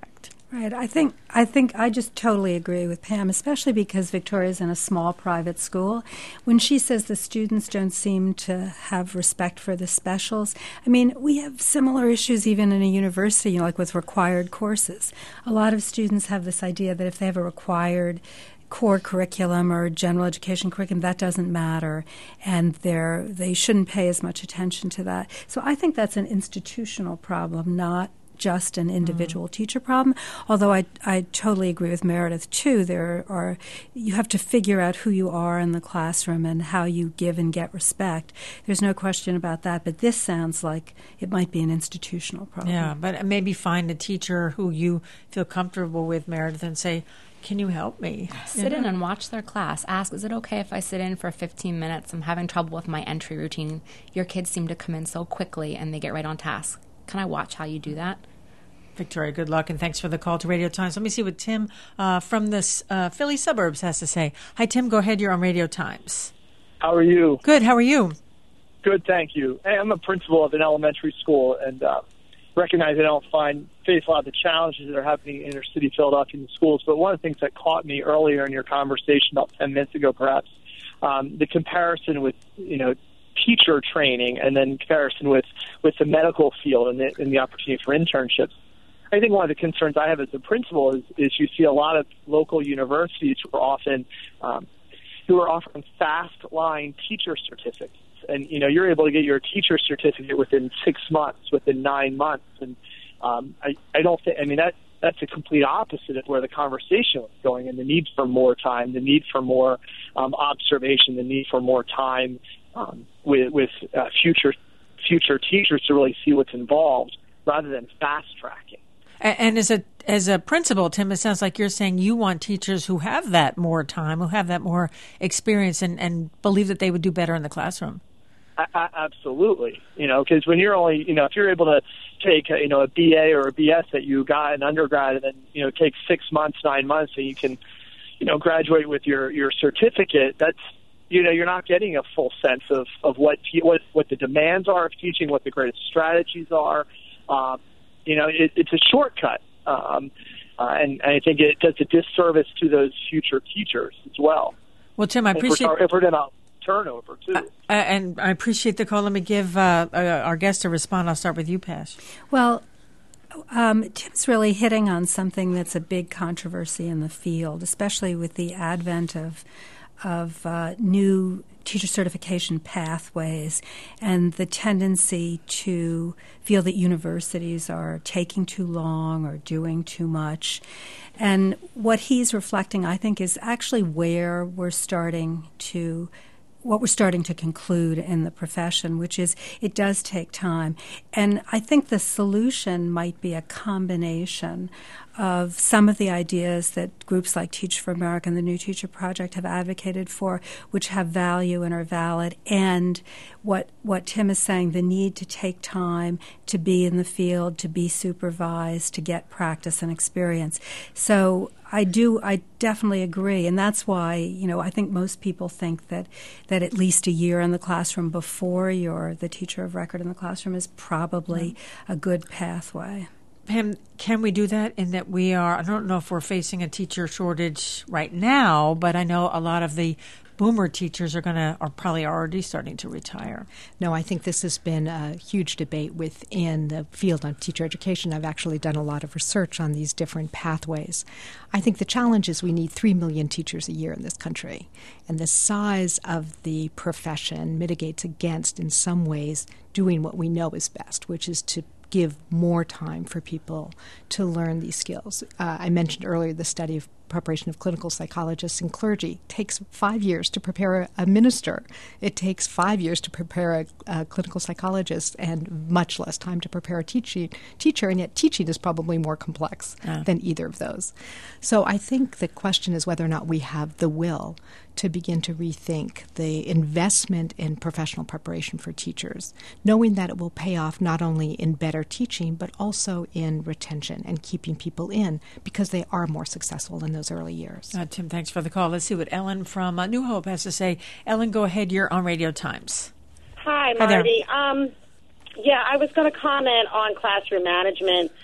S4: Right. I think I think I just totally agree with Pam, especially because Victoria's in a small private school. When she says the students don't seem to have respect for the specials, I mean, we have similar issues even in a university, you know, like with required courses. A lot of students have this idea that if they have a required core curriculum or general education curriculum, that doesn't matter, and they're, they shouldn't pay as much attention to that. So I think that's an institutional problem, not just an individual mm. teacher problem, although I, I totally agree with Meredith, too. There are, you have to figure out who you are in the classroom and how you give and get respect. There's no question about that, but this sounds like it might be an institutional problem.
S1: Yeah, but maybe find a teacher who you feel comfortable with, Meredith, and say, can you help me?
S3: Sit in and watch their class. Ask, is it okay if I sit in for fifteen minutes? I'm having trouble with my entry routine. Your kids seem to come in so quickly and they get right on task. Can I watch how you do that?
S1: Victoria, good luck, and thanks for the call to Radio Times. Let me see what Tim uh, from the uh, Philly suburbs has to say. Hi, Tim. Go ahead. You're on Radio Times.
S16: How are you?
S1: Good. How are you?
S16: Good, thank you. Hey, I'm a principal of an elementary school, and uh, recognize I don't find face a lot of the challenges that are happening in inner city Philadelphia in the schools. But one of the things that caught me earlier in your conversation, about ten minutes ago, perhaps, um, the comparison with, you know, teacher training, and then comparison with, with the medical field and the, and the opportunity for internships. I think one of the concerns I have as a principal is, is you see a lot of local universities who are often um, who are offering fast line teacher certificates, and you know you're able to get your teacher certificate within six months, within nine months, and um, I I don't think I mean that that's a complete opposite of where the conversation was going, and the need for more time, the need for more um, observation, the need for more time um, with with uh, future future teachers to really see what's involved, rather than fast tracking.
S1: And as a as a principal, Tim, it sounds like you're saying you want teachers who have that more time, who have that more experience, and, and believe that they would do better in the classroom.
S16: I, I, absolutely, you know, because when you're only, you know, if you're able to take, a, you know, a B A or a B S that you got in undergrad, and then you know take six months, nine months, and you can, you know, graduate with your your certificate. That's, you know, you're not getting a full sense of of what what what the demands are of teaching, what the greatest strategies are. Um, You know, it, it's a shortcut, um, uh, and, and I think it does a disservice to those future teachers as well.
S1: Well, Tim, I appreciate...
S16: If we're, if we're talking about turnover, too.
S1: Uh, and I appreciate the call. Let me give uh, uh, our guest a response. I'll start with you, Pash.
S4: Well, um, Tim's really hitting on something that's a big controversy in the field, especially with the advent of, of uh, new teacher certification pathways and the tendency to feel that universities are taking too long or doing too much. And what he's reflecting, I think, is actually where we're starting to what we're starting to conclude in the profession, which is it does take time. And I think the solution might be a combination of some of the ideas that groups like Teach for America and the New Teacher Project have advocated for, which have value and are valid, and what what Tim is saying, the need to take time to be in the field, to be supervised, to get practice and experience. So I do, I definitely agree, and that's why, you know, I think most people think that, that at least a year in the classroom before you're the teacher of record in the classroom is probably mm-hmm. a good pathway.
S1: Pam, can we do that in that we are, I don't know if we're facing a teacher shortage right now, but I know a lot of the boomer teachers are going to, are probably already starting to retire.
S2: No, I think this has been a huge debate within the field of teacher education. I've actually done a lot of research on these different pathways. I think the challenge is we need three million teachers a year in this country, and the size of the profession mitigates against, in some ways, doing what we know is best, which is to give more time for people to learn these skills. Uh, I mentioned earlier the study of preparation of clinical psychologists and clergy. It takes five years to prepare a, a minister. It takes five years to prepare a, a clinical psychologist, and much less time to prepare a teaching, teacher, and yet teaching is probably more complex yeah. than either of those. So I think the question is whether or not we have the will to begin to rethink the investment in professional preparation for teachers, knowing that it will pay off not only in better teaching, but also in retention and keeping people in, because they are more successful in those early years.
S1: Uh, Tim, thanks for the call. Let's see what Ellen from uh, New Hope has to say. Ellen, go ahead. You're on Radio Times.
S17: Hi, Marty. Hi um, yeah, I was going to comment on classroom management.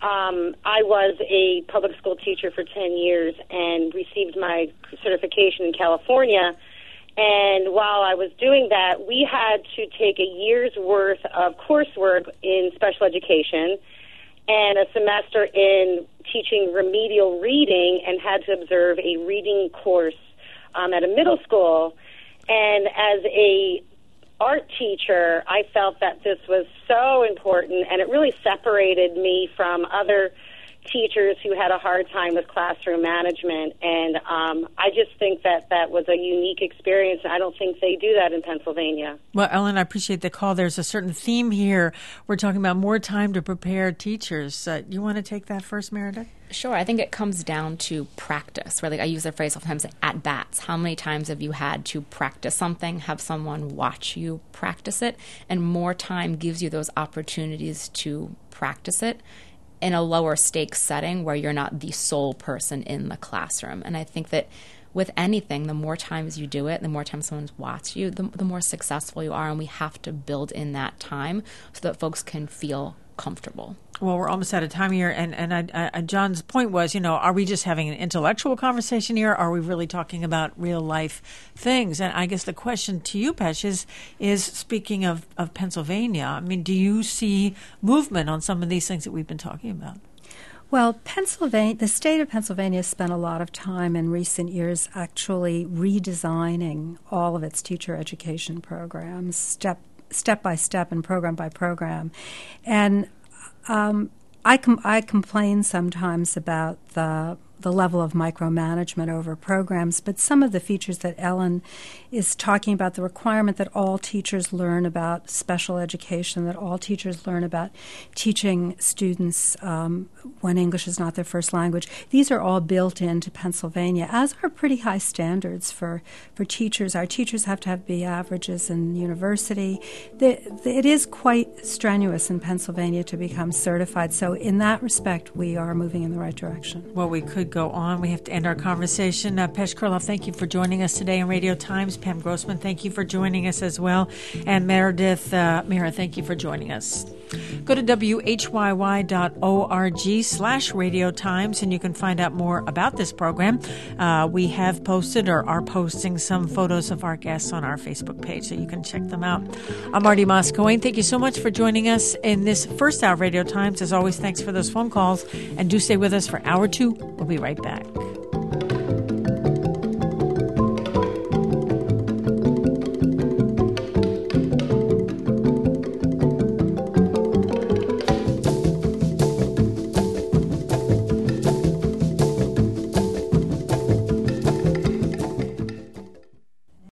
S17: um, I was a public school teacher for ten years and received my certification in California. And while I was doing that, we had to take a year's worth of coursework in special education and a semester in teaching remedial reading, and had to observe a reading course um, at a middle school. And as a art teacher, I felt that this was so important, and it really separated me from other teachers who had a hard time with classroom management. And um, I just think that that was a unique experience. I don't think they do that in Pennsylvania.
S1: Well, Ellen, I appreciate the call. There's a certain theme here. We're talking about more time to prepare teachers. Uh, you want to take that first, Meredith?
S3: Sure. I think it comes down to practice, right? Like I use the phrase sometimes at bats. How many times have you had to practice something, have someone watch you practice it? And more time gives you those opportunities to practice it in a lower stakes setting where you're not the sole person in the classroom. And I think that with anything, the more times you do it, the more times someone's watched you, the, the more successful you are. And we have to build in that time so that folks can feel comfortable.
S1: Well, we're almost out of time here, and and I, I, John's point was, you know, are we just having an intellectual conversation here? Or are we really talking about real life things? And I guess the question to you, Pesh, is, is speaking of, of Pennsylvania, I mean, do you see movement on some of these things that we've been talking about?
S4: Well, Pennsylvania, the state of Pennsylvania has spent a lot of time in recent years actually redesigning all of its teacher education programs, step step by step and program by program. And um, I, com- I complain sometimes about the the level of micromanagement over programs, but some of the features that Ellen is talking about, the requirement that all teachers learn about special education, that all teachers learn about teaching students um, when English is not their first language, these are all built into Pennsylvania, as are pretty high standards for, for teachers. Our teachers have to have B averages in university. The, the, it is quite strenuous in Pennsylvania to become certified, so in that respect, we are moving in the right direction.
S1: Well, we could go on. We have to end our conversation. Uh, Pesh Kurloff, thank you for joining us today on Radio Times. Pam Grossman, thank you for joining us as well. And Meredith uh, Mira, thank you for joining us. Go to W H Y Y dot org slash Radio Times, and you can find out more about this program. Uh, we have posted or are posting some photos of our guests on our Facebook page, so you can check them out. I'm Marty Moscoe. Thank you so much for joining us in this first hour of Radio Times. As always, thanks for those phone calls, and do stay with us for hour two. We'll be right back.